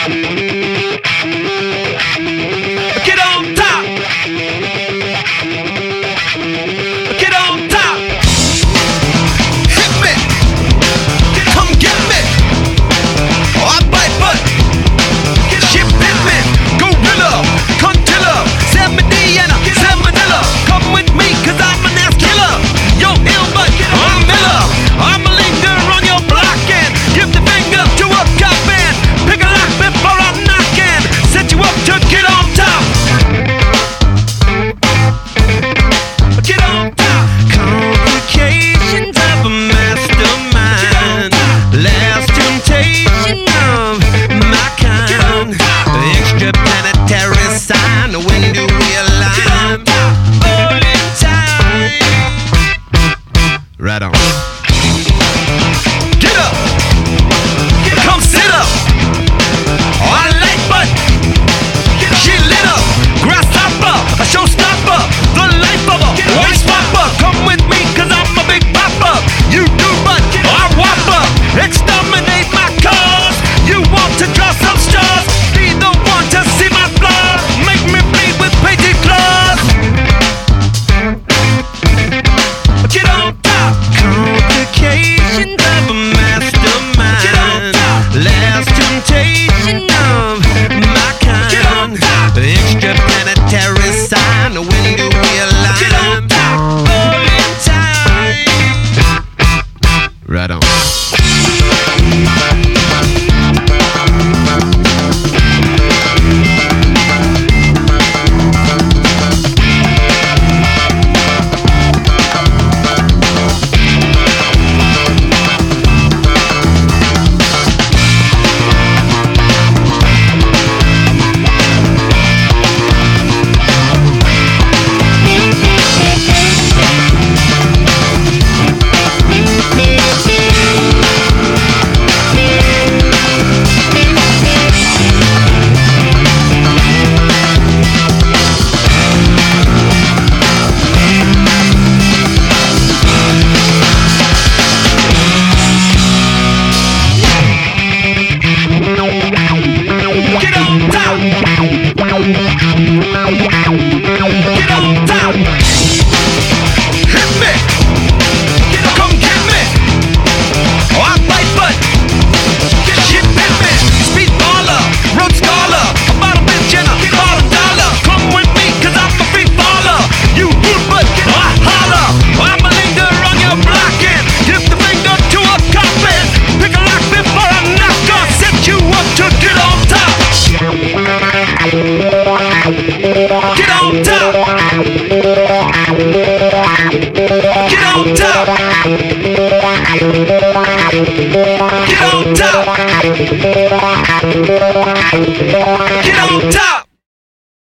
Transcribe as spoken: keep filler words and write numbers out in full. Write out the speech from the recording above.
Get on top. Get on top. Hit me. Come get me. Oh, I bite butt. Shit bit me. Gorilla. Contilla. San Medina. San Manila. Come with me, cause I'm an ass killer. Yo, ill butt. I'm Miller. I'm a linger on your block and give the finger to a cop man. Pick a lock before I'm knocking. Set you up to get on top. Get on top. Complications of a mastermind. Last temptation of my kind. Extra planetary sign. When do we align? All in time. Right on. Get up. Come sit up. Oh, I like butt. She lit up. Grasshopper. A showstopper. The life of a waist popper. Come with me, cause I'm a big popper. You do butt. I whopper. Exterminate my cause. You want to draw some straws. Be the one to see my flaws. Make me bleed with painted claws. Get on top. Complications of a mastermind. Get on top. Last temptation of my kind. Get on top. Extra planetary sign. When do we align? Get on top. All in time. Right on. Get on top. Hit me. Come get me. Oh, I bite butt. Shit bit me. Speed baller. Road scholar. A bottle bitch and a bottle dollar. Come with me, cause I'm a free baller. You good butt. Oh, I holler. I'm a linger on your block and give the finger to a coffin. Pick a lock before I knock off. Set you up to get on top. Get on top. Get on top. Get on top. Get on top.